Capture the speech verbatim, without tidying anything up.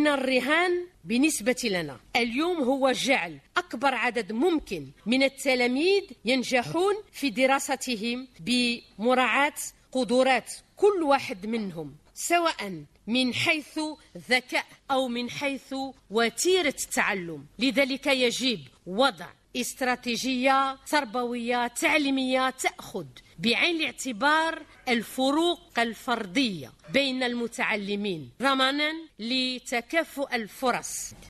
إن الرهان بالنسبة لنا اليوم هو جعل أكبر عدد ممكن من التلاميذ ينجحون في دراستهم بمراعاة قدرات كل واحد منهم، سواء من حيث ذكاء أو من حيث وتيرة التعلم. لذلك يجب وضع استراتيجية تربوية تعليمية تأخذ بعين الاعتبار الفروق الفردية بين المتعلمين ضمانا لتكافؤ الفرص.